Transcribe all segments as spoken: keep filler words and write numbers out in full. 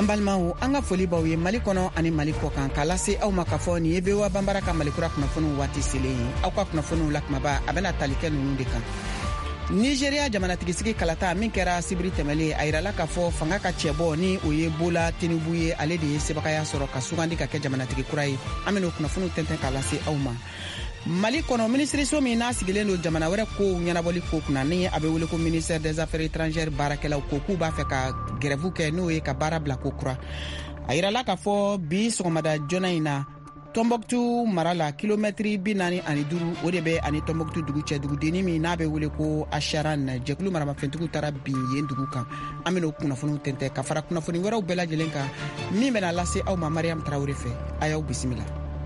An balimaw an ka foli baw ye Mali kɔnɔ ani Mali kɔkan k'a lase aw ma k'a fɔ nin ye V O A Banbara ka Malikura kunnafoniw waati selen ye. Aw ka kunnafoniw la kumaba a bɛna tali kɛ ninnu de kan. Nigeria jamanatigisi kalata min kɛra sibiri tɛmɛlen a yirala k'a fɔ fanga ka cɛbɔ ni o ye Bola Tinubu ye ale de ye sebagaya sɔrɔ ka sugandi ka kɛ jamanatigi kura ye. An bɛna o kunnafoniw tɛntɛn k'a lase aw ma. Mali kɔnɔ ministeriso min n'a sigilen don jamana wɛrɛ ko ɲɛnabɔli ko kunna ni a bɛ wele ko ministère des affaires étrangères baarakɛlaw ko k'u b'a fɛ ka grève kɛ n'o ye ka baara bila ko kura. A yirala k'a fɔ bi sɔgɔmada joona in na Tombouctou mara la kilomɛtiri bi naani ani duuru o de bɛ ani Tombouctou dugu cɛ dugudenni min n'a bɛ wele ko Acharan jɛkulu maramafɛntigiw taara bin yen dugu kan. An bɛna o kunnafoniw tɛntɛn ka fara kunnafoni wɛrɛw bɛɛ lajɛlen kan min bɛna lase aw ma Mariam Traoré fɛ. A y'aw bisimila.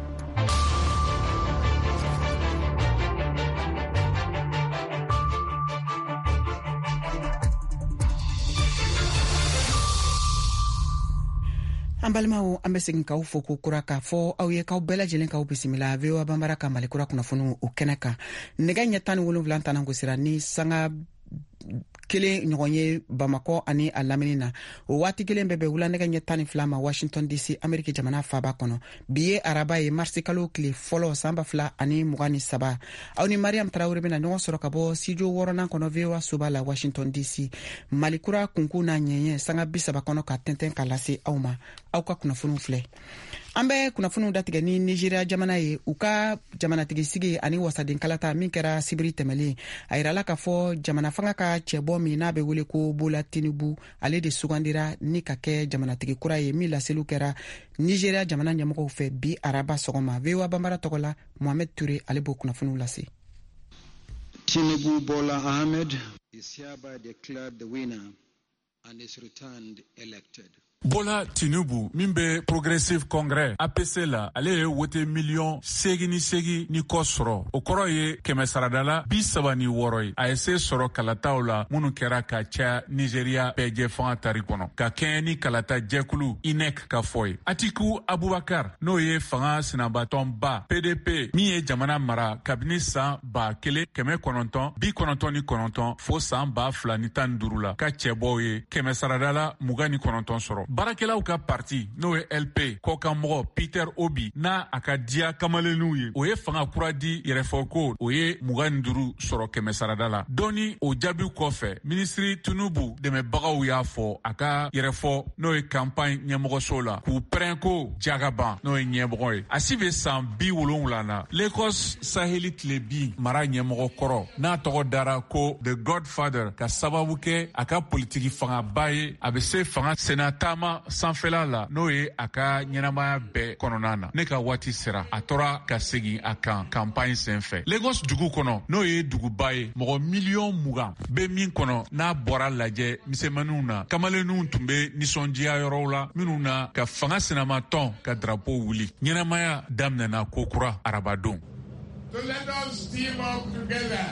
An balimaw an bɛ segin k'aw fo ko kura k'a fɔ aw ye k'aw bɛɛ lajɛlen k'aw bisimila V O A Banbara ka Malikura kunnafoniw o kɛnɛ kan. Nɛgɛ ɲɛ tan ni wolonwula tanna gosira ni sanga kelen ɲɔgɔn ye Bamakɔ ani a lamini na. O waati kelen bɛɛ bɛ wula nɛgɛ ɲɛ tan ni fila ma Washington D C Ameriki jamana faaba kɔnɔ. Bi ye araba ye marisi kalo tile fɔlɔ san ba fila ani mugan ni saba. Aw ni Mariam Traoré bɛna ɲɔgɔn sɔrɔ ka bɔ studio wɔɔrɔnan kɔnɔ V O A soba la Washington D C. Malikura kunkun n'a ɲɛɲɛ sanga bi saba kɔnɔ ka tɛntɛn ka lase aw ma. Aw ka kunnafoniw filɛ. An bɛ kunnafoniw datigɛ ni Nigeria jamana ye u ka jamanatigisi ani wasaden kalata min kɛra sibiri tɛmɛlen. A yirala k'a fɔ jamana fanga ka cɛbɔ min n'a bɛ wele ko Bola Tinubu ale de sugandira ni ka kɛ jamanatigi kura ye min laseliw kɛra Nigeria jamana ɲɛmɔgɔw fɛ bi araba sɔgɔma. V O A Banbara tɔgɔ la Mohamed Touré ale b'o kunnafoniw lase. Tinubu Bola Ahmed is hereby declared the winner and is returned elected. Bola Tinubu min bɛ Progressive Congress A P C la ale ye wote miliyɔn segi ni segi ni kɔ sɔrɔ. O kɔrɔ ye kɛmɛ saradala bi saba ni wɔɔrɔ ye. A ye se sɔrɔ kalataw la minnu kɛra ka caya Nigeria bɛɛ jɛ fanga tari kɔnɔ. Ka kɛɲɛ ni kalata jɛkulu I N E C ka fɔ ye. Atiku Abubakar n'o ye fanga sinabatɔnba P D P min ye jamana mara kabini san ba kelen kɛmɛ kɔnɔntɔn bi kɔnɔntɔn ni kɔnɔntɔn fo san ba fila ni tan ni duuru la ka cɛbɔw ye kɛmɛ saradala mugan ni kɔnɔntɔn sɔrɔ. Baarakɛlaw ka parti n'o ye L P kɔkanmɔgɔ Peter Obi n'a a ka diya kamalenninw ye o ye fanga kura di yɛrɛfɔko o ye mugan ni duuru sɔrɔ kɛmɛ sarada la. Dɔnni o jaabiw kɔfɛ minisiri Tinubu dɛmɛbagaw y'a fɔ a ka yɛrɛfɔ n'o ye campagne ɲɛmɔgɔso la k'u pɛrɛn ko jagaban n'o ye ɲɛmɔgɔ ye. A si bɛ san bi wolonwula na Lagos Saheli tile bi mara ɲɛmɔgɔ kɔrɔ n'a tɔgɔ dara ko The Godfather ka sababu kɛ a ka politiki fangaba ye a bɛ se fanga senata sanfɛla la n'o ye a ka ɲɛnamaya bɛɛ kɔnɔna na. Ne ka waati sera a tora ka segin a kan campagne senfɛ. Lagos dugu kɔnɔ n'o ye duguba ye mɔgɔ miliyɔn mugan bɛ min kɔnɔ n'a bɔra lajɛ misɛnmaninw na. Kamalenninw tun bɛ nisɔndiya yɔrɔw la minnu na ka fanga senamatɔn ka drapeau wuli. Ɲɛnamaya daminɛna kokura arabadon. So let us team up together.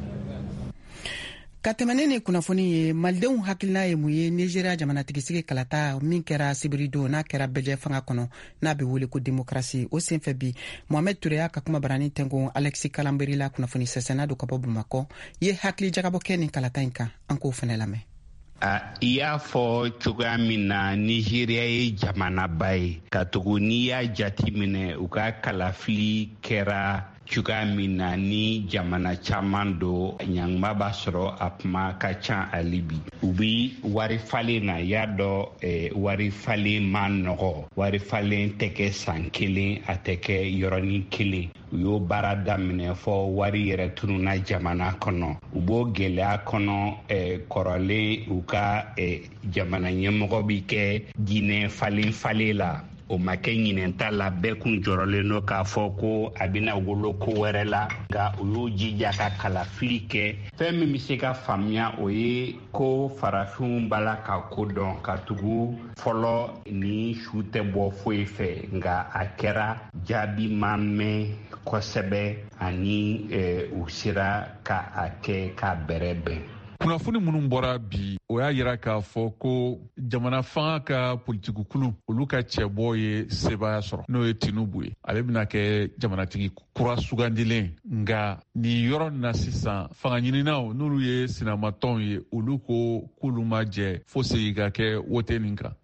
Ka tɛmɛnen ni kunnafoni ye malidenw hakilina ye mun ye Nigeria jamanatigisi kalata min kɛra sibiri don n'a kɛra bɛjɛ fanga kɔnɔ n'a bɛ wele ko démocratie o senfɛ bi Mohamed Touré y'a ka kuma barani tɛnko Alexis Kalamberi la kunnafoni sɛsɛnna do ka bɔ Bamakɔ ye hakili jagabɔ kɛ nin kalata in kan an k'o fɛnɛ lamɛn. Uh, I y'a fɔ cogoya min na Nigeria ye jamanaba ye ka tugu n'i y'a jati minɛ u ka kalafili kɛra cogoya min na ni jamana caman do ɲanguma b'a sɔrɔ a kuma ka ca ali bi. U bi wari falen na y'a dɔn eh, wari falen ma nɔgɔ. Wari falen tɛ kɛ san kelen a tɛ kɛ yɔrɔnin kelen. U y'o baara daminɛ fɔ wari yɛrɛ tununa jamana kɔnɔ. U b'o gɛlɛya kɔnɔ eh, kɔrɔlen u ka eh, jamana ɲɛmɔgɔ bi kɛ jinɛ falen falen la. O ma kɛ ɲinɛnta la bɛɛ kun jɔrɔlen no k'a fɔ ko a bɛna wolo ko wɛrɛ la nka u y'o jija ka kalafili kɛ. Fɛn min bɛ se ka faamuya o ye ko farafinw b'a la ka ko dɔn ka tugu fɔlɔ ni su tɛ bɔ foyi fɛ nka a kɛra jaabi ma mɛn kosɛbɛ ani eh, u sera ka a kɛ ka bɛrɛ bɛn. Kunnafoni minnu bɔra bi o y'a yira k'a fɔ ko jamana fanga ka politikukulu olu ka cɛbɔ ye sebaya sɔrɔ n'o ye Tinubu ye. Ale bɛna kɛ jamanatigi kura sugandilen nka nin yɔrɔ na sisan fanga ɲininaw n'olu ye sinamatɔnw ye olu ko k'olu ma jɛ fo segin ka kɛ wote nin kan.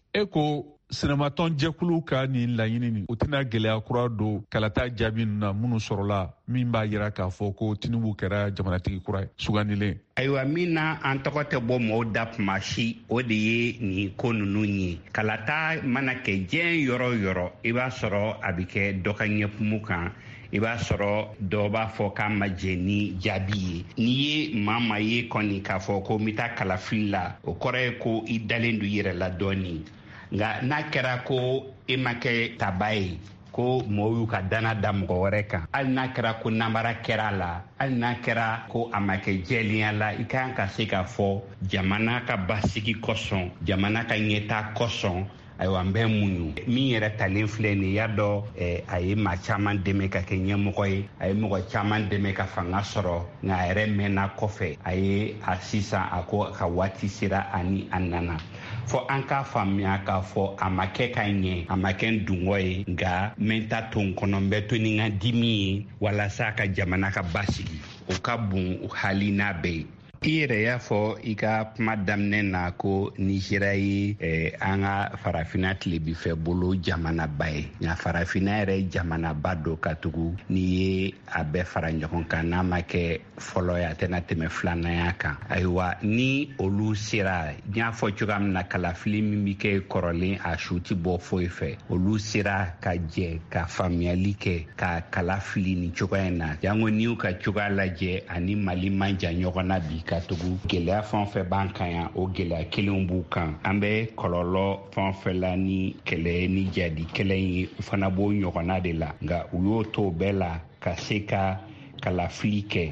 eko sinamaton jɛkulu ka nin laɲini nin o tɛna gwɛlɛya kura don kalata jaabi na minnu sɔrɔla min b'a yira k'a fɔ ko Tinubu kɛra jamanatigi kura ye sugandilen. Ayiwa min na an tɔgɔ tɛ bɔ mɔgɔw da kuma si o de ye nin ko ninnu ye. Kalata mana kɛ diɲɛ yɔrɔ yɔrɔ i b'a sɔrɔ a bɛ kɛ dɔ ka ɲɛkumu kan. I b'a sɔrɔ dɔw b'a fɔ k'a ma jɛ ni jaabi ye. N'i ye maa maa ye kɔni k'a fɔ ko n bɛ taa kalafili la o kɔrɔ ye ko i dalen don i yɛrɛ la dɔɔni. Nka n'a kɛra ko e ma kɛ taba ye ko mɔgɔw y'u ka dana da mɔgɔ wɛrɛ kan hali n'a kɛra ko namara kɛra a la hali n'a kɛra ko a ma kɛ jɛlenya la i kan ka se k'a fɔ jamana ka basigi kosɔn jamana ka ɲɛta kosɔn ayiwa n bɛ muɲu min yɛrɛ talen filɛ nin y'a dɔn a ye maa caman dɛmɛ ka kɛ ɲɛmɔgɔ ye a ye mɔgɔ caman dɛmɛ ka fanga sɔrɔ nka a yɛrɛ mɛnna kɔfɛ a ye a sisan a ko ka waati sera ani a nana fɔ an k'a faamuya k'a fɔ a ma kɛ ka ɲɛ a ma kɛ n dungɔ ye nka n bɛ ta to n kɔnɔ n bɛ to ni n ka dimi ye walasa ka jamana ka basigi o ka bon hali n'a bɛɛ ye. I yɛrɛ y'a fɔ i ka kuma daminɛ na ko Nizeriya ye eh, an ka farafina tilebinfɛ bolo jamanaba ye nka farafina yɛrɛ jamanaba don ka tugu n'i ye a bɛɛ fara ɲɔgɔn kan n'a ma kɛ fɔlɔ ye a tɛna tɛmɛ filananya kan. Ayiwa ni olu sera n y'a fɔ cogoya min na kalafili min bɛ kɛ kɔrɔlen a su ti bɔ foyi fɛ olu sera ka jɛ ka faamuyali kɛ ka kalafili ni cogoya in na jango n'i y'u ka cogoya lajɛ ani Mali man jan ɲɔgɔn na bi ka tugu gɛlɛya fɛn o fɛn b'an kan yan o gɛlɛya kelenw b'u kan an bɛ kɔlɔlɔ fɛn o fɛn la ni kɛlɛ ni jadi kɛlɛ ye u fana b'o ɲɔgɔnna de la nka u y'o to bɛɛ la ka se ka kalafili kɛ.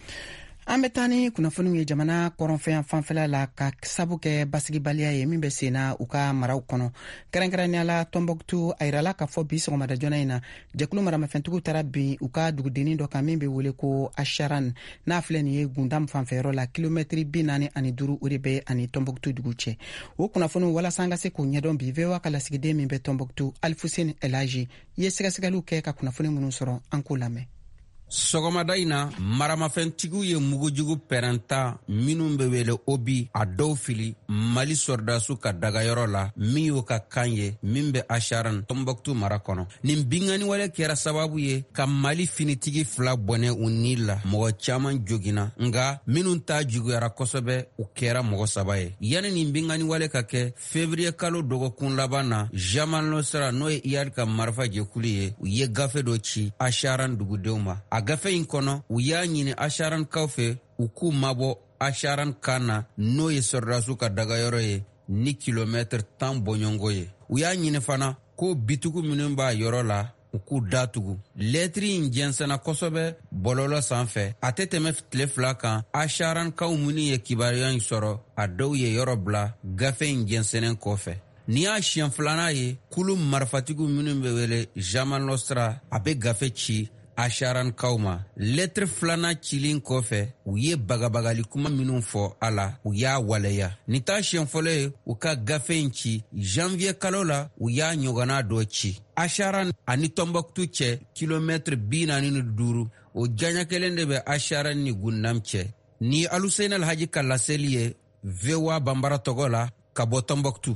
An bɛ taa ni kunnafoniw ye jamana kɔrɔnfɛn fanfɛla la ka sabu kɛ basigibaliya ye min bɛ senna u ka maraw kɔnɔ kɛrɛnkɛrɛnnenya la Tɔnbɔkutu a yirala k'a fɔ bi sɔgɔmada joona in na jɛkulu maramafɛntigiw taara bin u ka dugudennin dɔ kan min bɛ wele ko Asharan n'a filɛ nin ye Gundam fanfɛyɔrɔ la kilomɛtiri bi naani ani duuru o de bɛ ani Tɔnbɔkutu dugu cɛ o kunnafoniw walasa an ka se k'o ɲɛdɔn bi V O A ka lasigiden min bɛ Tɔnbɔkutu Alfuseni Elaji ye sɛgɛsɛgɛliw kɛ ka kunnafoni minnu sɔrɔ an k'o lamɛn. Sɔgɔmada in na maramafɛntigiw ye mugujugu pɛrɛnta minnu bɛ wele obi a dɔw fili Mali sɔrɔdasiw ka dagayɔrɔ la min y'o ka kan ye min bɛ Asharan Tɔnbɔkutu mara kɔnɔ. Nin binganiwale kɛra sababu ye ka Mali finitigi fila bɔnɛ u ni la mɔgɔ caman joginna nka minnu ta juguyara kosɛbɛ u kɛra mɔgɔ saba ye. Yani nin binganiwale ka kɛ février kalo dɔgɔkun laban na Jamal Nosra n'o ye I A R ka marifa jɛkulu ye u ye gafe dɔ ci Asharan dugudenw ma. A gafe in kɔnɔ u y'a ɲini Asharankaw fɛ u k'u mabɔ Asharan kan na n'o ye sɔrɔdasiw ka dagayɔrɔ ye ni kilomɛtiri tan bɔɲɔngo ye. U y'a ɲini fana ko bitigu minnu b'a yɔrɔ la u k'u datugu. Lɛtiri in jɛnsɛnna kosɛbɛ bɔlɔlɔ sanfɛ a tɛ tɛmɛ tile fila kan Asharankaw minnu ye kibaruya in sɔrɔ a dɔw ye yɔrɔ bila gafe in jɛnsɛnnen kɔfɛ. Ni y'a siɲɛ filanan ye kulu marifatigiw minnu bɛ wele Jamal Nosra a bɛ gafe ci Asharankaw ma. Lettre filanan cilen kɔfɛ u ye bagabagali kuma minnu fɔ a la u y'a waleya. Ni t'a siɲɛ fɔlɔ ye u ka gafe in ci janvier kalo la u y'a ɲɔgɔnna dɔ ci. Asharan ani Tɔnbɔkutu cɛ kilomɛtiri bi naani ni duuru o janya kelen de bɛ Asharan ni Gundam cɛ. Ni Aluseni Alhaji ka laseli ye V O A Banbara tɔgɔ la ka bɔ Tɔnbɔkutu.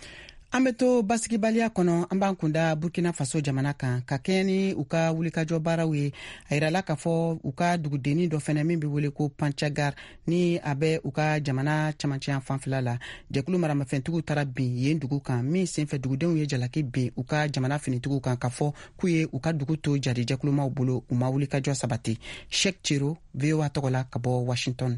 An bɛ to basigibaliya kɔnɔ an b'an kunda Burkina Faso jamana kan ka kɛɲɛ ni u ka wulikajɔ baaraw ye a yirala k'a fɔ u ka dugudennin dɔ fɛnɛ min bɛ wele ko Panchagar ni a bɛ u ka jamana camancɛya fanfɛla la jɛkulu maramafɛntigiw taara bin yen dugu kan min senfɛ dugudenw ye jalaki bin u ka jamana finitigiw kan k'a fɔ k'u ye u ka dugu to jadi jɛkulumaw bolo u ma wulikajɔ sabati. Sheikh Chiro V O A tɔgɔ la ka bɔ Washington.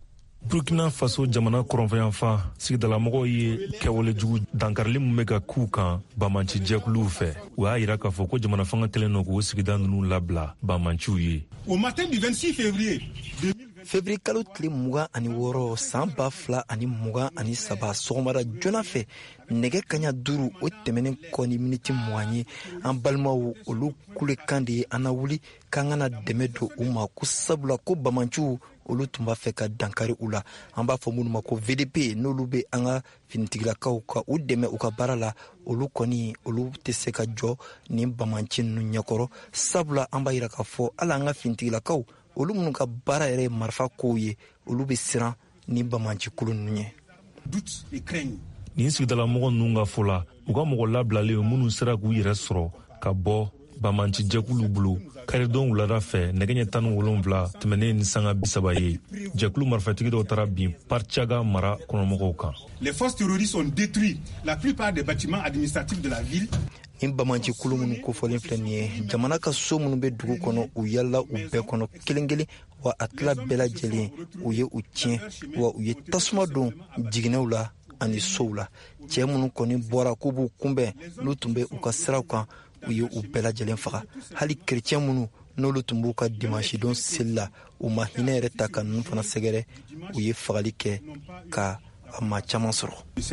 Burkina Faso jamana kɔrɔnfɛyanfan sigidalamɔgɔw ye kɛwalejugu dankarili min bɛ ka k'u kan Bamanci jɛkuluw fɛ u y'a yira k'a fɔ ko jamana fanga kɛlen don k'o sigida ninnu labila Bamanciw ye. Au matin du vingt-six février février kalo tile mugan ani wɔɔrɔ san ba fila ani mugan ani saba sɔgɔmada joona fɛ nɛgɛ kaɲa duuru o tɛmɛnen kɔ ni miniti mugan ye an balimaw olu kulekan de ye an na wuli k'an kana dɛmɛ don u ma ko sabula ko Bamanciw olu tun b'a fɛ ka dankari u la an b'a fɔ minnu ma ko V D P n'olu bɛ an ka finitigilakaw ka u dɛmɛ u ka baara la olu kɔni olu tɛ se ka jɔ ni Bamanci ninnu ɲɛkɔrɔ sabula an b'a yira k'a fɔ hali an ka finitigilakaw olu minnu ka baara yɛrɛ ye marifa kow ye olu bɛ siran ni Bamanci kulu ninnu ye. nin sigidala mɔgɔ ninnu ka fɔ la u ka mɔgɔ labilalen minnu sera k'u yɛrɛ sɔrɔ ka bɔ bamanci jɛkulu bolo karidon wulada fɛ nɛgɛ ɲɛ tan ni wolonwula tɛmɛnen ni sanga bisaba ye jɛkulu marifatigi dɔw taara bin Parchaga mara kɔnɔmɔgɔw kan. Les forces terroristes ont détruit la plupart des bâtiments administratifs de la ville. Nin bamanci kulu minnu kofɔlen filɛ nin ye jamana ka so minnu bɛ dugu kɔnɔ u yala u bɛɛ kɔnɔ kelen kelen wa a tila bɛɛ lajɛlen u ye u tiɲɛ wa u ye tasuma don jiginɛw la ani sow la cɛ minnu kɔni bɔra k'u b'u kunbɛn n'u tun bɛ u ka siraw kan u ye u bɛɛ lajɛlen faga hali kerecɛn minnu n'olu tun b'u ka dimanche don seli la u ma hinɛ yɛrɛ ta ka ninnu fana sɛgɛrɛ u ye fagali kɛ ka a maa caman sɔrɔ.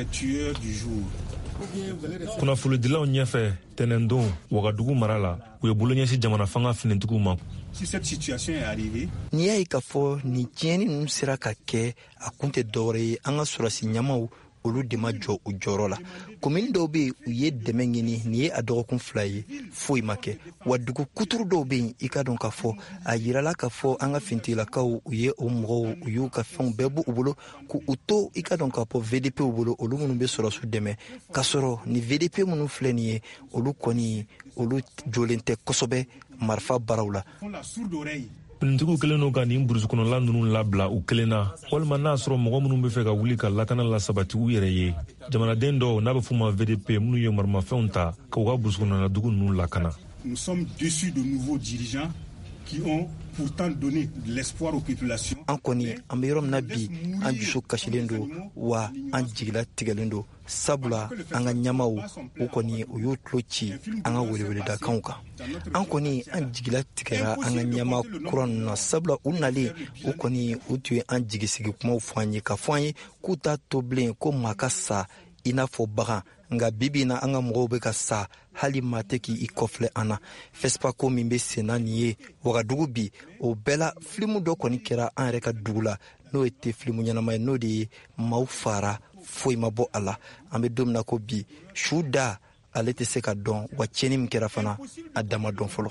kunnafonidilaw ɲɛfɛ tɛnɛndon wagadugu mara la u ye bolo ɲɛsin jamana fanga finitigiw ma. n'i y'a ye k'a fɔ nin tiɲɛni ninnu sera ka kɛ a kun tɛ dɔwɛrɛ ye an ka sɔrɔsi ɲamaw olu de ma jɔ u jɔyɔrɔ la komini dɔw bɛ yen u ye dɛmɛ ɲini nin ye a dɔgɔkun fila ye foyi ma kɛ wa dugu kuturu dɔw bɛ yen i ka dɔn k'a fɔ a yirala k'a fɔ an ka finitigilakaw u ye o mɔgɔw u y'u ka fɛnw bɛɛ bɔ u bolo k'u to i ka dɔn k'a fɔ V D P u bolo olu minnu bɛ sɔrɔsiw dɛmɛ k'a sɔrɔ ni V D P minnu filɛ nin ye olu kɔni olu jɔlen tɛ kosɛbɛ marifa baaraw la. finitigiw kelen n'u ka nin burusukɔnɔla ninnu labila u kelen na walima n'a sɔrɔ mɔgɔ minnu bɛ fɛ ka wuli ka lakana la sabati u yɛrɛ ye jamanaden dɔw n'a bɛ f'u ma V D P minnu ye marimafɛnw ta k'u ka burusukɔnɔla dugu ninnu lakana. Nous sommes déçus de nouveaux dirigeants qui ont pourtant donné de l'espoir aux populations. An kɔni an bɛ yɔrɔ min na bi an dusu kasilen don wa an jigila tigɛlen don sabula an ka ɲɛmaw u kɔni u y'u tulo ci an ka weleweledakanw kan an kɔni an jigila tigɛra an ka ɲɛma kura ninnu na sabula u nalen u kɔni u tun ye an jigisigi kumaw fɔ an ye ka fɔ an ye k'u t'a to bilen ko maa ka sa i n'a fɔ bagan nka bibi na an ka mɔgɔw bɛ ka sa hali maa tɛ k'i kɔfilɛ an na fesipako min bɛ sen na nin ye wagadugu bi o bɛɛ la filimu dɔ kɔni kɛra an yɛrɛ ka dugu la n'o ye te filimu ɲɛnama ye n'o de ye maaw fara foyi ma bɔ a la an bɛ don min na ko bi su da ale tɛ se ka dɔn wa tiɲɛni min kɛra fana a dama dɔn fɔlɔ.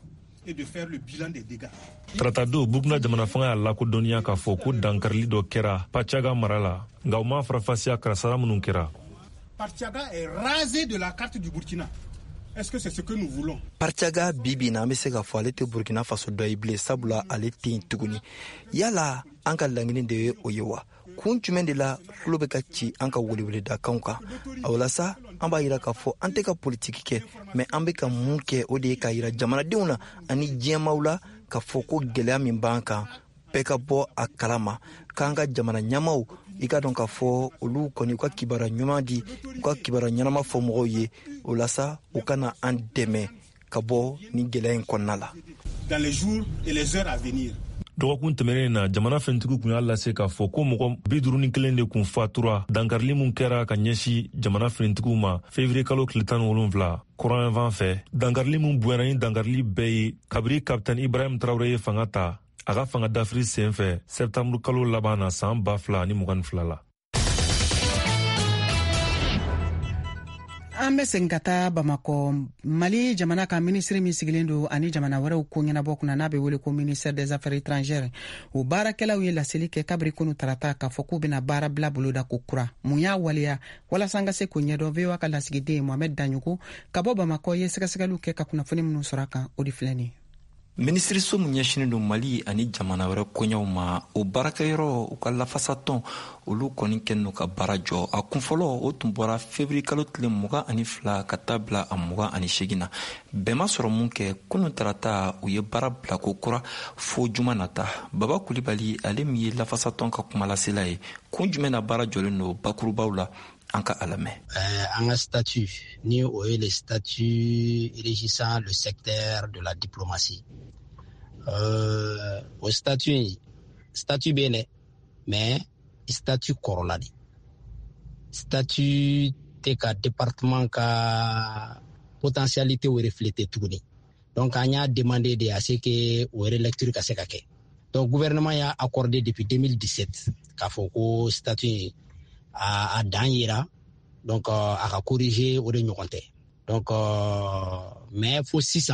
taratado burukina jamana fanga y'a lakodɔnniya k'a fɔ ko dankarili dɔ kɛra Parchaga mara la nka u ma farafasiya karasara minnu kɛra. Parchaga est rasé de la carte du Burkina. Est-ce que c'est ce que nous voulons? Parchaga bibi na an bɛ se k'a fɔ ale tɛ Burkina Faso dɔ ye bilen sabula ale tɛ yen tuguni yala an ka laɲini de ye o ye wa kun jumɛn de la tulo bɛ ka ci an ka weleweledakanw kan o la sa an b'a yira k'a fɔ an tɛ ka politiki kɛ mɛ an bɛ ka mun kɛ o de ye k'a yira jamanadenw na ani diɲɛmaw la k'a fɔ ko gɛlɛya min b'an kan bɛɛ ka bɔ a kalama k'an ka jamana ɲɛmaw i ka dɔn k'a fɔ olu kɔni u ka kibaruya ɲuman di u ka kibaruya ɲɛnama fɔ mɔgɔw ye o la sa u kana an dɛmɛ ka bɔ ni gɛlɛya in kɔnɔna la. Dans les jours et les heures à venir. dɔgɔkun tɛmɛnen na jamana fɛntigiw kun y'a lase k'a fɔ ko mɔgɔ bi duuru ni kelen de kun fatura dankarili min kɛra ka ɲɛsi jamana finitigiw ma fevrier kalo tile tan ni wolonwula kuran fan fɛ dankarili min bonyana ni dankarili bɛɛ ye kabiri kapitɛni ibrahim tarawele ye fanga ta a ka fanga dafiri sen fɛ sɛptamuru kalo laban na san ba fila ni mugan ni fila la. an bɛ segin ka taa Bamakɔ. Mali jamana ka minisiri min sigilen don ani jamana wɛrɛw ko ɲɛnabɔ kunna n'a bɛ wele ko ministère des affaires étrangères o baarakɛlaw ye laseli kɛ kabiri kunu tarata k'a fɔ k'u bɛna baara bila boloda ko kura mun y'a waleya walasa an ka se k'o ɲɛdɔn V O A ka lasigiden Mohamed Daɲugu ka bɔ Bamakɔ ye sɛgɛsɛgɛliw kɛ ka kunnafoni minnu sɔrɔ a kan o de filɛ nin ye. minisiriso min ɲɛsinen don Mali ani jamana wɛrɛ koɲɛw ma o baarakɛyɔrɔ u ka lafasatɔn olu kɔni kɛlen don ka baara jɔ a kunfɔlɔ o tun bɔra février kalo tile mugan ani fila ka taa bila a mugan ani segin na bɛɛ ma sɔrɔ mun kɛ kunun tarata u ye baara bila ko kura fo juma nata Baba Kulibali ale min ye lafasatɔn ka kumalasela ye kun jumɛn na baara jɔlen don bakurubaw la an ka a lamɛn. An ka statut ni o ye le statut régissant le secteur de la diplomatie. Euh, o statut statut bɛ yen mais statut kɔrɔla de statut tɛ ka département ka potentialité o refléter tuguni donc an y'a demandé de à ce que o relecture ka se ka kɛ donc gouvernement y'a accordé depuis deux mille dix-sept k'a fɔ ko statut a, a dan yira donc euh, a ka corriger o de ɲɔgɔn tɛ donc euh, mais fo sisan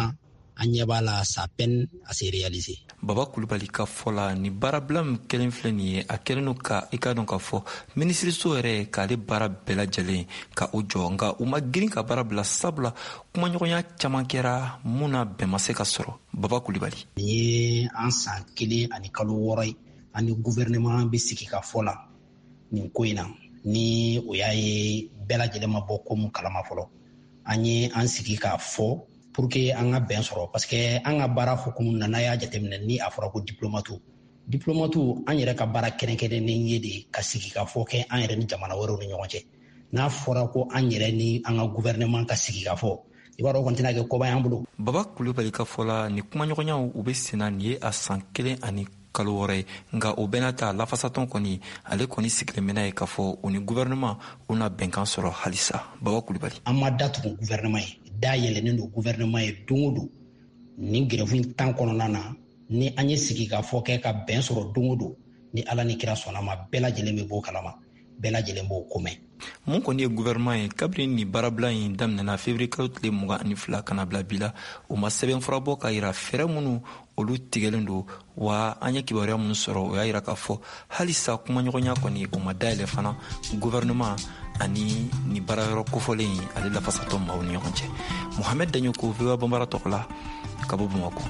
an ɲɛ b'a la sa peine à se réaliser. Baba Kulibali ka fɔ la ni baarabila min kelen filɛ nin ye a kɛlen no ka i ka dɔn k'a fɔ minisiriso yɛrɛ k'ale baara bɛɛ lajɛlen ka o jɔ nka u ma girin ka baara bila sabula kumaɲɔgɔnya caman kɛra mun na bɛn ma se ka sɔrɔ. Baba Kulibali nin ye an san kelen ani kalo wɔɔrɔ ye an ni gouvernement bɛ sigi ka fɔ la nin ko in na ni o y'a ye bɛɛ lajɛlen ma bɔ ko mun kalama fɔlɔ an ye an sigi k'a fɔ pour que an ka bɛn sɔrɔ parce que an ka baara hukumu na n'a y'a jateminɛ ni a fɔra ko diplomate diplomate an yɛrɛ ka baara kɛrɛnkɛrɛnnen ye de ka sigi ka fɔ kɛ an yɛrɛ ni jamana wɛrɛw ni ɲɔgɔn cɛ n'a fɔra ko an yɛrɛ ni an ka gouvernement ka sigi ka fɔ i b'a dɔn kɔni tɛna kɛ koba y'an bolo. Baba Kulibali ka fɔ la ni kumaɲɔgɔnyaw u bɛ senna nin ye a san kelen ani kalo wɔɔrɔ ye nka o bɛɛ n'a ta lafasatɔn kɔni ale kɔni sigilen bɛna ye k'a fɔ o ni gouvernement u na bɛnkan sɔrɔ halisa. Baba Kulibali an ma datugu gouvernement ye da yɛlɛnen don gouvernement ye don o don ni grève tan kɔnɔna na ni an ye sigi ka fɔ kɛ ka bɛn sɔrɔ don o don ni ala ni kira sɔnna ma bɛɛ lajɛlen bɛ bɔ kalama bɛɛ lajɛlen b'o ko mɛn. mun kɔni ye gouvernement ye kabiri ni baarabila in daminɛna février kalo tile mugan ani fila kana bila bi la o ma sɛbɛn fura bɔ ka yira fɛɛrɛ minnu olu tigɛlen don wa an ye kibaruya minnu sɔrɔ o y'a yira k'a fɔ halisa kumaɲɔgɔnya kɔni o ma dayɛlɛ fana gouvernement ani ni baarayɔrɔ kofɔlen ale lafasatɔ maaw ni ɲɔgɔn cɛ. Mohamed Daɲoko V O A Banbara tɔgɔ la ka bɔ Bamakɔ.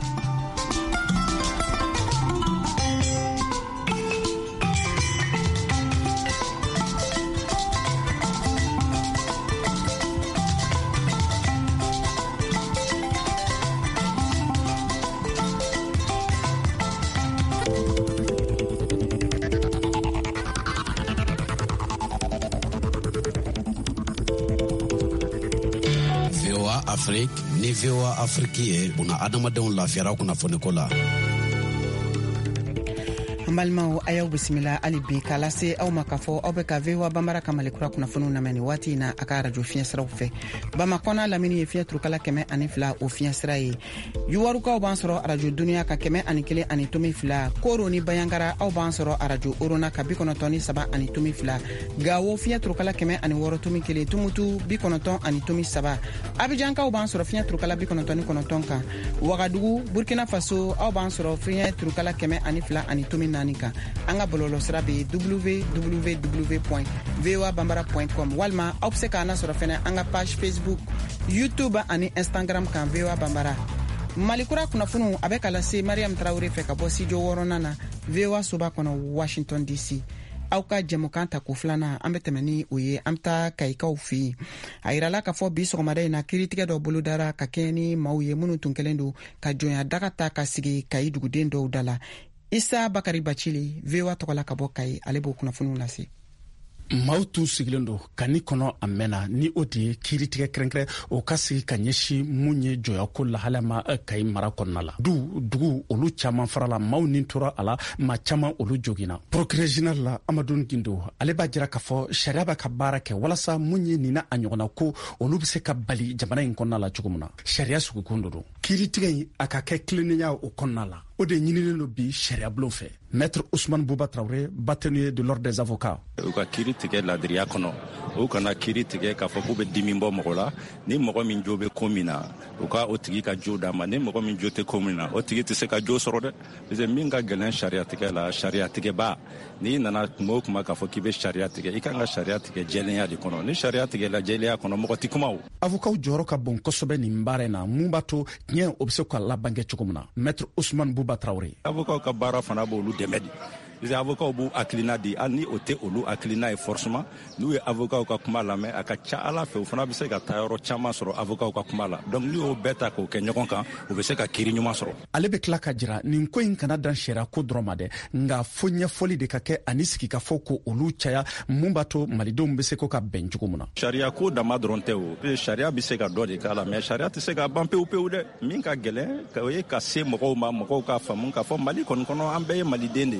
Afrique ni V O A Afrique ye una adamadenw lafiyara kunnafoniko la. An balimaw a y'aw bisimila hali bi k'a lase aw ma k'a fɔ aw bɛ ka V O A Banbara ka Malikura kunnafoniw lamɛn nin waati in na a ka radio fiɲɛ siraw fɛ. Bamakɔ n'a lamini ye fiɲɛ turukala kɛmɛ ani fila o fiɲɛ sira ye. Yuwarukaw b'an sɔrɔ radio Dunuya ka kɛmɛ ani kelen ani tomi fila. Koro ni Bayankara aw b'an sɔrɔ radio Orona ka bi kɔnɔntɔn ni saba ani tomi fila. Gawo fiɲɛ turukala kɛmɛ ani wɔɔrɔ tomi kelen. Tumutu bi kɔnɔntɔn ani tomi saba. Abijankaw b'an sɔrɔ fiɲɛ turukala bi kɔnɔntɔn ni kɔnɔntɔn kan. Wagadugu Burkina Faso aw b'an sɔrɔ fiɲɛ turukala kɛmɛ ani fila ani tomi naani kan. An ka bɔlɔlɔ sira bɛ w w w point v o a banbara point com walima aw bɛ se k'an sɔrɔ fɛnɛ an ka page Facebook, YouTube ani Instagram kan V O A Banbara. Malikura kunnafoniw a bɛ ka lase Mariam Tarawele fɛ ka bɔ studio wɔɔrɔnan na V O A soba kɔnɔ Washington D C. Aw ka jɛmukan ta ko filanan an bɛ tɛmɛ ni o ye an bɛ taa Kayikaw fɛ yen. A yirala k'a fɔ bi sɔgɔmada in na kiiritigɛ dɔ bolodara ka kɛɲɛ ni maaw ye minnu tun kɛlen don ka jɔnya daga ta ka sigi Kayi duguden dɔw da la. Isa Bakari Bacili V O A tɔgɔ la ka bɔ Kayi ale b'o kunnafoniw lase. Maaw tun sigilen don ka ni kɔnɔ a mɛnna ni o de ye kiiritigɛ kɛrɛnkɛrɛn o ka sigi ka ɲɛsin mun ye jɔyako lahalama Kayi mara kɔnɔna la. Du dugu olu caman farala maaw ni tora a la maa caman olu joginna. Procureur général la Amadou Gindo ale b'a jira k'a fɔ sariya b'a ka baara kɛ walasa mun ye nin na a ɲɔgɔnna ko olu bɛ se ka bali jamana in kɔnɔna la cogo min na. Sariya sugukun don. Kiiritigɛ in a ka kɛ tilennenya o kɔnɔna la. O de ɲininen don bi sariya bulon fɛ. Maître Ousmane Bouba Traoré, bâtonnier de l'ordre des avocats. U ka kiiri tigɛ ladiriya kɔnɔ u kana kiiri tigɛ k'a fɔ k'u bɛ dimi bɔ mɔgɔ la ni mɔgɔ min jo bɛ ko min na u ka o tigi ka jo d'a ma ni mɔgɔ min jo tɛ ko min na o tigi tɛ se ka jo sɔrɔ dɛ parce que min ka gɛlɛn sariya tigɛ la sariya tigɛba n'i nana kuma o kuma k'a fɔ k'i bɛ sariya tigɛ i kan ka sariya tigɛ jɛlenya de kɔnɔ ni sariya tigɛ la jɛlenya kɔnɔ mɔgɔ tɛ kuma o. Avocat jɔyɔrɔ ka bon kosɛbɛ nin baara in na mun b'a to tiɲɛ o bɛ se ka laban kɛ cogo min na. Maître Ousmane Bouba Traoré. Avocat ka baara fana b'olu dɛmɛ de. Les avocats b'u hakilina di hali ni o tɛ olu hakilina ye forcément n'u ye avocat ka kuma lamɛn a ka ca ala fɛ o fana bɛ se ka taa yɔrɔ caman sɔrɔ avocat ka kuma la donc n'i y'o bɛɛ ta k'o kɛ ɲɔgɔn kan o bɛ se ka kiiri ɲuman sɔrɔ. Ale bɛ tila ka jira nin ko in kana dan sariya ko dɔrɔn ma dɛ nka fo ɲɛfɔli de ka kɛ ani sigi ka fɔ ko olu caya mun b'a to malidenw bɛ se ko ka bɛn cogo min na. Sariya ko dama dɔrɔn tɛ o sariya bɛ se ka dɔ de k'a la mais sariya tɛ se ka ban pewu pewu dɛ min ka gɛlɛn o ye ka se mɔgɔw ma mɔgɔw ka faamu k'a fɔ Mali kɔni kɔnɔ an bɛɛ ye maliden de ka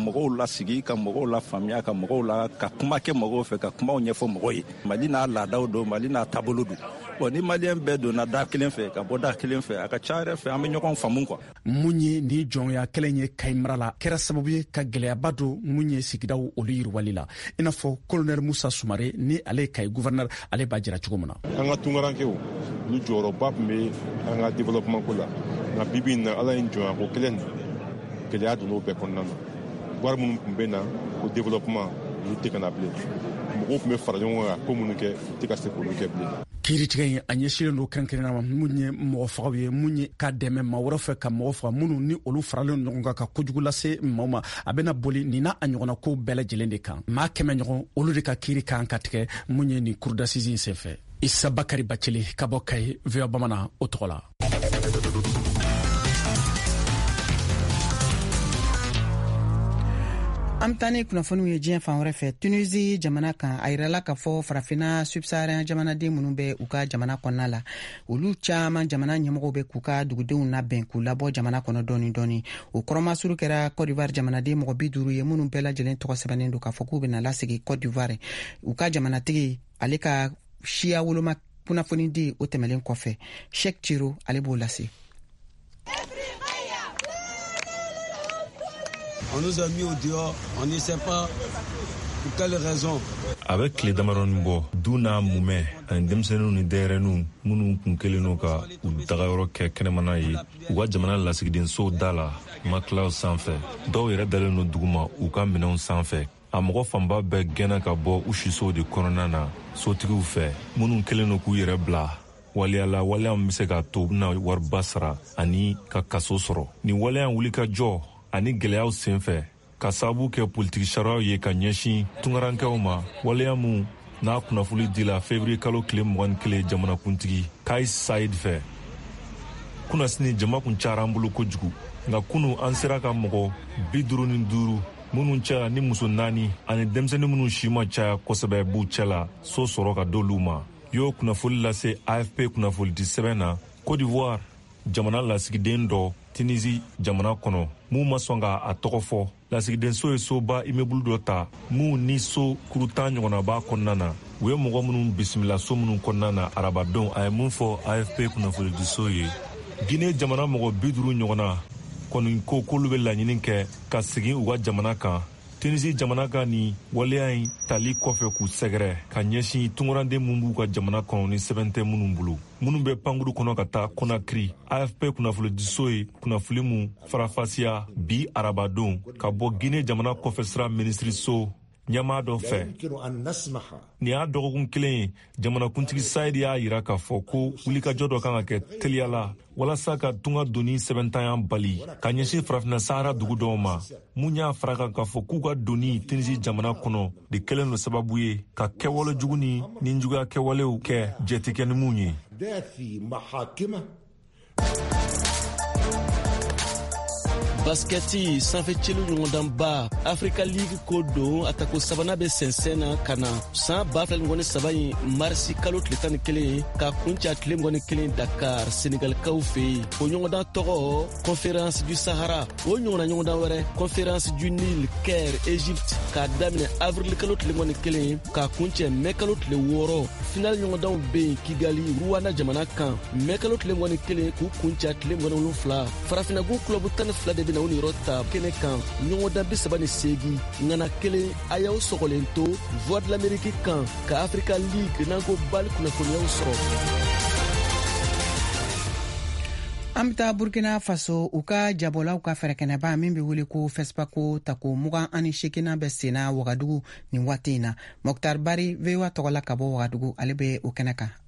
mɔgɔw lasigi ka mɔgɔw la faamuya ka mɔgɔw la ka kuma kɛ mɔgɔw fɛ ka kumaw ɲɛfɔ mɔgɔw ye. Mali n'a laadaw don, Mali n'a taabolo don. Bon ni maliyɛn bɛɛ donna da kelen fɛ ka bɔ da kelen fɛ a ka ca yɛrɛ fɛ an bɛ ɲɔgɔn faamu quoi. Mun ye ni jɔnya kelen ye Kayi mara la kɛra sababu ye ka gɛlɛyaba don mun ye sigidaw olu yiriwali la. I n'a fɔ colonel Musa Sumare ni ale ye Kayi gouverneur ale b'a jira cogo min na. An ka tunkarankew olu jɔyɔrɔba tun bɛ an ka développement ko la nka bibi in na ala ye jɔnya ko kelen gɛlɛya donn'o bɛɛ kɔnɔna na. Wari minnu tun bɛ na o développement olu tɛ ka na bilen. Mɔgɔw tun bɛ fara ɲɔgɔn kan ko minnu kɛ u tɛ ka se k'olu kɛ bilen. Kiiritigɛ in a ɲɛsinnen don kɛrɛnkɛrɛnnenya ma mun ye mɔgɔ fagaw ye mun ye ka dɛmɛ maa wɛrɛ fɛ ka mɔgɔ faga minnu ni olu faralen ɲɔgɔn kan ka kojugu lase maaw ma a bɛna boli nin n'a a ɲɔgɔnna ko bɛɛ lajɛlen de kan. Maa kɛmɛ ɲɔgɔn olu de ka kiiri kan ka tigɛ mun ye nin cour d'assises in senfɛ. Isa Bakari Bacili ka bɔ Kayi V O A Bamanan o tɔgɔ la. An bɛ taa ni kunnafoniw ye diɲɛ fan wɛrɛ fɛ. Tunisie jamana kan a yirala k'a fɔ farafinna subsaharian jamanaden minnu bɛ u ka jamana kɔnɔna la olu caman jamana ɲɛmɔgɔw bɛ k'u ka dugudenw labɛn k'u labɔ jamana kɔnɔ dɔɔni dɔɔni. O kɔrɔmasuru kɛra Côte d'Ivoire jamanaden mɔgɔ bi duuru ye minnu bɛɛ lajɛlen tɔgɔ sɛbɛnnen don k'a fɔ k'u bɛna lasegin Côte d'Ivoire. U ka jamanatigi ale ka siya woloma kunnafoni di o tɛmɛlen kɔfɛ. Cheikh Tiro ale b'o lase. On nous a mis au dehors, on ne sait pas pour quelle raison. A bɛ tile damadɔni bɔ du n'a mumɛ ani denmisɛnninw ni denyɛrɛninw minnu kun kelen n'o ka u dagayɔrɔ kɛ kɛnɛmana ye u ka jamana lasigidensow da la makilaw sanfɛ dɔw yɛrɛ dalen no duguma u ka minɛnw sanfɛ. A mɔgɔ fanba bɛɛ gɛnna ka bɔ u sisow de kɔnɔna na sotigiw fɛ minnu kelen no k'u yɛrɛ bila waliyala waleya min bɛ se k'a to u bɛna wariba sara ani ka kaso sɔrɔ. Ni waleya wuli ka jɔ ani gɛlɛyaw senfɛ ka sababu kɛ politiki sariyaw ye ka ɲɛsin tunkarankɛw ma waleya mun n'a kunnafoni dila février kalo tile mugan ni kelen jamanakuntigi Kais Saied fɛ. Kunnasini jama kun cayara an bolo kojugu nka kunu an sera ka mɔgɔ bi duuru ni duuru minnu cɛla ni muso naani ani denmisɛnnin minnu si ma caya kosɛbɛ b'u cɛla so sɔrɔ ka d'olu ma. Y'o kunnafoni lase A F P kunnafoni di sɛbɛn na Côte d'Ivoire jamana lasigiden dɔ Tunisie jamana kɔnɔ mun ma sɔn ka a tɔgɔ fɔ. Lasigidenso ye soba immeuble dɔ ta mun ni so kurutan ɲɔgɔnna b'a kɔnɔna na. U ye mɔgɔ minnu bisimila so minnu kɔnɔna na arabadon a ye mun fɔ A F P kunnafonidiso ye. Guinée jamana mɔgɔ bi duuru ɲɔgɔnna kɔni ko k'olu bɛ laɲini kɛ ka segin u ka jamana kan. Tunisie jamana ka ni waleya in tali kɔfɛ k'u sɛgɛrɛ ka ɲɛsin tunkaranden mun b'u ka jamana kɔnɔ ni sɛbɛn tɛ minnu bolo. Minnu bɛ pankuru kɔnɔ ka taa Conakry. A F P kunnafonidiso ye kunnafoni mun farafasiya bi arabadon ka bɔ Guinée jamana kɔfɛ sira minisiriso ɲɛmaa dɔ fɛ. Nin y'a dɔgɔkun kelen ye jamanakuntigi Saied y'a yira k'a fɔ ko wulikajɔ dɔ kan ka kɛ teliya la walasa ka tunga doni sɛbɛntanya bali ka ɲɛsin farafinna sahara dugu dɔw ma. Mun y'a fara kan k'a fɔ k'u ka doni Tunisie jamana kɔnɔ de kɛlen don sababu ye ka kɛwale jugu ni ninjuguya kɛwalew kɛ jɛtikɛ ni mun ye. Basketi sanfɛ celu ɲɔgɔndanba Africa League ko don a tako sabanan bɛ sɛnsɛn na ka na san ba fila ni saba in marisi kalo tile tan ni kelen ka kunca tile mugan ni kelen Dakar Senegalikaw fɛ yen. O ɲɔgɔndan tɔgɔ Conférence du Sahara. O ɲɔgɔnna ɲɔgɔndan wɛrɛ Conférence du Nil Caire Égypte k'a daminɛ avril kalo tile mugan ni kelen ka kuncɛ mai kalo tile wɔɔrɔ. Final ɲɔgɔndanw bɛ yen Kigali Rwanda jamana kan mai kalo tile mugan ni kelen k'u kunca tile mugan ni wolonwula. Farafinagun club tan ni fila de bɛ na u ni yɔrɔ ta kɛnɛ kan ɲɔgɔndan bi saba ni seegin ŋana kelen a y'aw sɔgɔlen to Voix de l'Amérique kan ka Africa League n'an ko bali kunnafoniyaw sɔrɔ. An bɛ taa Burkina Faso u ka jabɔlaw ka fɛɛrɛkɛnɛba min bɛ wele ko FESPACO tako mugan ani seegina bɛ senna Wagadugu nin waati in na. Mokhtar Bari V O A tɔgɔ la ka bɔ Wagadugu ale bɛ o kɛnɛ kan.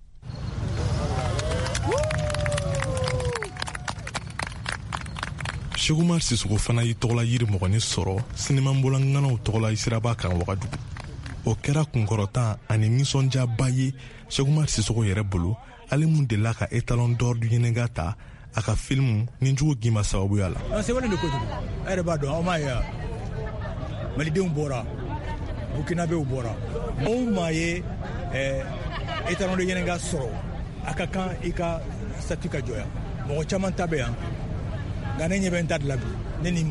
Cheikhumar Sissoko fana y'i tɔgɔla yiri mɔgɔnin sɔrɔ sinimabɔlaŋanaw tɔgɔla siraba kan Wagadugu. O kɛra kunkɔrɔtan ani nisɔndiyaba ye Cheikhumar Sissoko yɛrɛ bolo ale mun delila ka étalon d'or du ɲininka ta a ka filimu ninjugu gima sababuya la. Non, sɛbɛnnen de kojugu a yɛrɛ b'a dɔn aw m'a ye wa malidenw bɔra burkinabɛw bɔra anw m'a ye étalon de ɲininka sɔrɔ a ka kan i ka statut ka jɔya mɔgɔ caman ta bɛ yan nka ne ɲɛ bɛ n ta de la bi ne ni malidenw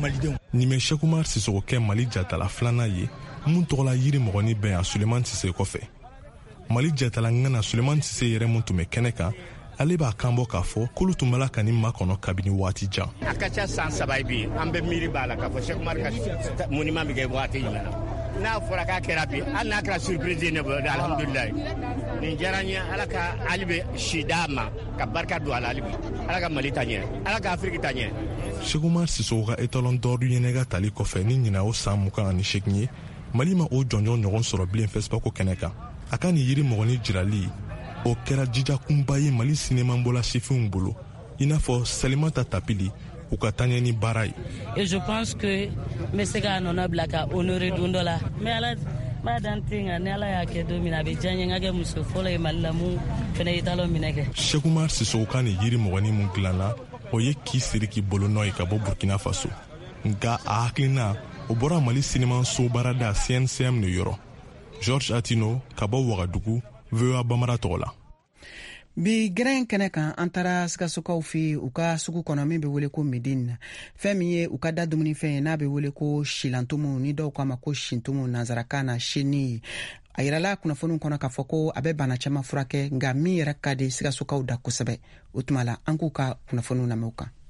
nin bɛ Sekumar Sisoko kɛ Mali jatala filanan ye mun tɔgɔla yiri mɔgɔni bɛn a Suleman Sise kɔfɛ. Mali jatala ŋana Suleman Sise yɛrɛ mun tun bɛ kɛnɛ kan, ale b'a kanbɔ k'a fɔ k'olu tun bala ka nin makɔnɔ kabini waati jan. A ka ca san saba bi an bɛ miiri b'a la k'a fɔ Sekumar ka monument bɛ kɛ waati jumɛn n'a fɔra k'a kɛra bi hali n'a kɛra surprise ye ne bolo alhamdulilayi nin diyara n ye ala ka hali bɛ si d'a ma ka barika don a la hali bi ala ka Mali ta ɲɛ ala ka Afiriki ta ɲɛ. Sekumar Sisoko ka étalon d'or ɲɛnɛga tali kɔfɛ ni ɲina o san mugan ani seegin ye Mali ma o jɔnjɔn ɲɔgɔn sɔrɔ bilen fɛsibako kɛnɛ kan. A ka nin yiri mɔgɔni jirali o kɛra jijakunba ye Mali sinemanbɔla sifinw bolo i n'a fɔ Salimata Tapili u ka taɲɛ ni baara ye. Et je pense que n bɛ se k'a nɔnɔ bila ka honorer don dɔ la mais ala m'a dan ten nka ni ala y'a kɛ don min a bɛ diya n ye n ka kɛ muso fɔlɔ ye Mali la mun fana ye talon minɛ kɛ. Sekumar Sisoko ka nin yiri mɔgɔni mun dilanna o ye k'i siri k'i bolonɔ ye ka bɔ Burkina Faso nka a hakilina o bɔra Mali sinemanso baarada C N C M de yɔrɔ. George Atino ka bɔ Wagadugu V O A Bamara tɔgɔ la. Bi gɛrɛn kɛnɛ kan an taara Sikasokaw fɛ u ka sugu kɔnɔ min bɛ wele ko Medine fɛn min ye u ka da dumunifɛn ye n'a bɛ wele ko shilantumu ni dɔw k'a ma ko shintumu nanzarakan na shini a yirala kunnafoniw kɔnɔ k'a fɔ ko a bɛ bana caman furakɛ nka min yɛrɛ ka di Sikasokaw da kosɛbɛ o tuma la an k'u ka kunnafoniw lamɛn u kan.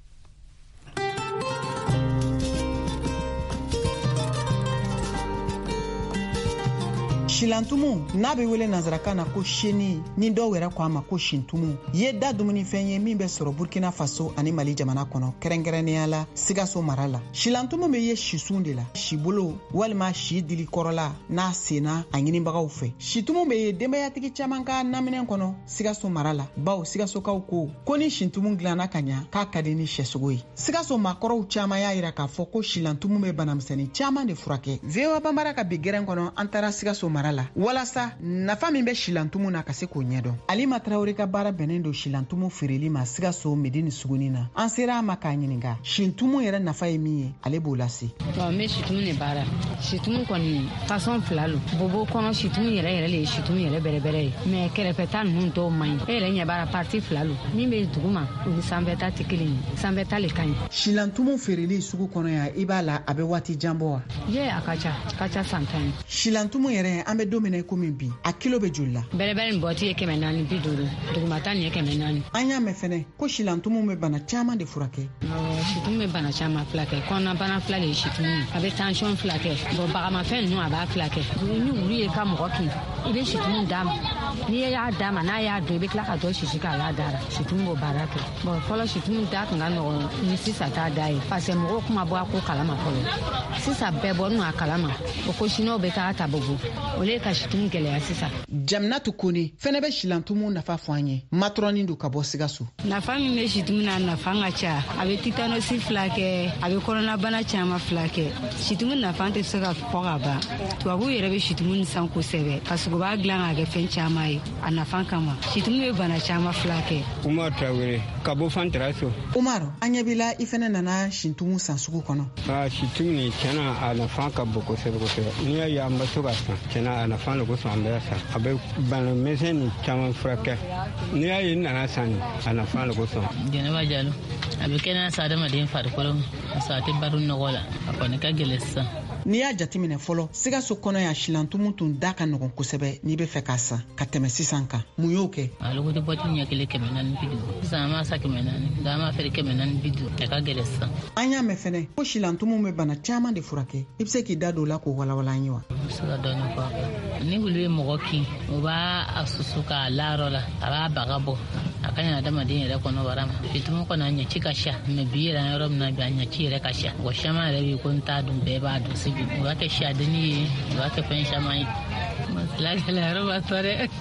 Shilantumu n'a bɛ wele nanzarakan na ko sheni ni dɔw yɛrɛ ko a ma ko shintumu ye da dumunifɛn ye min bɛ sɔrɔ Burkina Faso ani Mali jamana kɔnɔ kɛrɛnkɛrɛnnenya la Sikaso mara la. Shilantumu bɛ ye sisun de la, sibolo walima si dili kɔrɔla n'a senna a ɲinibagaw fɛ. Shitumu bɛ ye denbayatigi caman ka naminɛ kɔnɔ Sikaso mara la bawo Sikasokaw ko ko ni shintumu dilanna ka ɲa k'a ka di ni sɛsogo ye. Sikaso maakɔrɔw caman y'a yira k'a fɔ ko shilantumu bɛ banamisɛnnin caman de furakɛ. V O A Bambara ka bi gɛrɛn kɔnɔ an taara Sikaso mara la walasa nafa min bɛ shilantumu na ka se k'o ɲɛdɔn. Alima Traore ka baara bɛnnen don shilantumu feereli ma Sikaso Medine suguni na. An sera a ma k'a ɲininka shintumu yɛrɛ nafa ye min ye ale b'o lase. Bon me shitumu ne baara. Shitumu kɔni façon fila lo. Bobo kɔnɔ shitumu yɛrɛ yɛrɛ le ye shitumu yɛrɛ bɛrɛbɛrɛ ye. Mais kɛrɛfɛta ninnu dɔw man ɲi. E yɛrɛ ɲɛ b'a parti fila lo. Min bɛ duguma o ni sanfɛta tɛ kelen ye. Sanfɛta le ka ɲi. Shilantumu feereli sugu kɔnɔ yan i b'a la a bɛ waati jan bɔ wa? Ye a ka ca ka ca san tan ye. Shilantumu yɛrɛ an bɛ don min na komi bi a kilo bɛ joli la? Bɛrɛbɛrɛ ni bɔti ye kɛmɛ naani bi duuru dugumata nin ye kɛmɛ naani. An y'a mɛn fɛnɛ ko shilantumu bɛ bana caman de furakɛ. Awɔ shitumu bɛ bana caman furakɛ kɔnɔnabana fila de ye shitumu ye a bɛ tension furakɛ bɔn bagamafɛn ninnu a b'a furakɛ ni wulu ye ka mɔgɔ kin i bɛ shitumu d'a ma n'i y'a d'a ma n'a y'a dun i bɛ tila ka dɔ sisi k'a la da la shitumu b'o baara kɛ bɔn fɔlɔ shitumu da tun ka nɔgɔn ni sisan t'a da ye parce que mɔgɔw kuma bɔ a ko kalama fɔlɔ sisan bɛɛ bɔr'u a kalama o ko siniw bɛ taa ta bobo o le ka shitumu gɛlɛya sisan. Jaminatu Kone fɛnɛ bɛ shilantumu nafa fɔ an ye matrɔni don ka bɔ Sikaso. Nafa min bɛ shitumu na nafa ka ca a bɛ titanosi fila kɛ a bɛ kɔnɔnabana caman fila kɛ shitumu nafa tɛ se ka fɔ ka ban tubabuw yɛrɛ bɛ shitumu ni san kosɛbɛ parce que u b'a dilan k'a kɛ fɛn caman ye a nafa kama shitumu bɛ bana caman fila kɛ. Umar Traore ka bɔ Fantaraso. Umar an ɲɛ b'i la i fɛnɛ nana shintumu san sugu kɔnɔ. Aa shitumu ni tiɲɛna a nafa ka bon kosɛbɛ kosɛbɛ n'i y'a ye an bɛ to ka san tiɲɛna a nafa de kosɔn an bɛ san a bɛ bana misɛn ni caman furakɛ n'i y'a ye n nana san a nafa de kosɔn. Jɛnɛba Jalo a bɛ kɛnɛya sa adamaden farikolo parce que a tɛ baro nɔgɔ la a kɔni ka gɛlɛn sisan. N'i y'a jateminɛ fɔlɔ Sikaso kɔnɔ yan shilantumu tun da ka nɔgɔn kosɛbɛ n'i bɛ fɛ k'a san ka tɛmɛ sisan kan mun y'o kɛ? A logo tɛ bɔti ɲɛ kelen kɛmɛ naani bi duuru sisan an b'a sa kɛmɛ naani nka an b'a feere kɛmɛ naani bi duuru a ka gɛlɛn sisan. An y'a mɛn fɛnɛ ko shilantumu bɛ bana caman de furakɛ i bɛ se k'i da don o la k'o walawala an ye wa? N bɛ se ka dɔɔni fɔ a kan ni wulu ye mɔgɔ kin o b'a a susu k'a la yɔrɔ la a b'a baga bɔ a ka ɲi adamaden yɛrɛ kɔnɔbara ma shitumu kɔni a ɲɛci ka ca mɛ bi yɛrɛ an yɔrɔ min na bi a ɲɛci yɛrɛ ka ca mɔgɔ caman yɛrɛ bɛ yen ko n t'a dun bɛɛ b'a dun sigi o b'a kɛ siyadeni ye o b'a kɛ fɛn caman ye masala gɛlɛyayɔrɔ b'a tɔ dɛ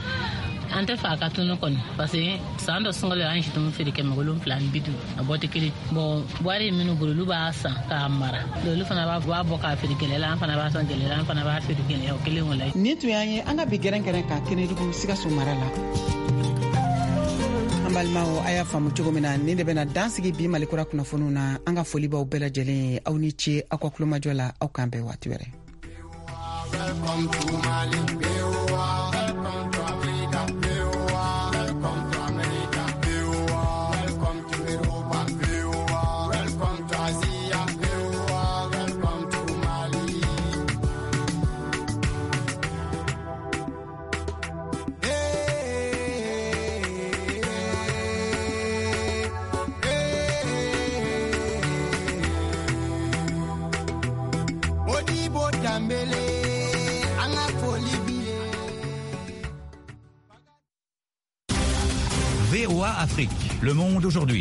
an tɛ fɛ a ka tunu kɔni parce que san dɔ sɔngɔ an shitumu feere kɛmɛ wolonwula ni bi duuru a bɔ tɛ kelen bɔn wari minnu bolo olu b'a san k'a mara olu fana b'a bɔ k'a feere gɛlɛya la an fana b'a san gɛlɛya la an fana b'a feere gɛlɛya o kelen o la. Nin tun y'an ye an ka bi gɛrɛnkɛrɛn ka Kɛnɛdugu Sikaso mara la. An balimaw a y'a faamu cogo min na nin de bɛna dan sigi bi Malikura kunnafoniw na an ka foli b'aw bɛɛ lajɛlen ye aw ni ce aw ka kulomajɔ la aw k'an bɛn waati wɛrɛ. Welcome to Mali. Welcome to America. Welcome to America. Welcome to Asia. Afrique. Le Monde aujourd'hui.